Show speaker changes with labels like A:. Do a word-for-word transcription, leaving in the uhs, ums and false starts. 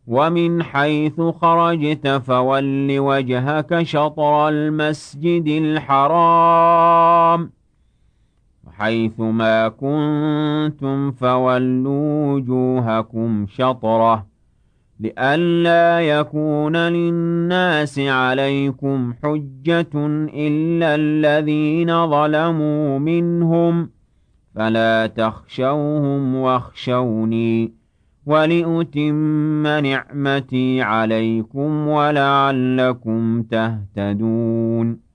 A: ومن حيث خرجت فول وجهك شطر المسجد الحرام حيث ما كنتم فولوا وجوهكم شطرة لئلا يكون للناس عليكم حجة إلا الذين ظلموا منهم فلا تخشوهم واخشوني ولأتم نعمتي عليكم ولعلكم تهتدون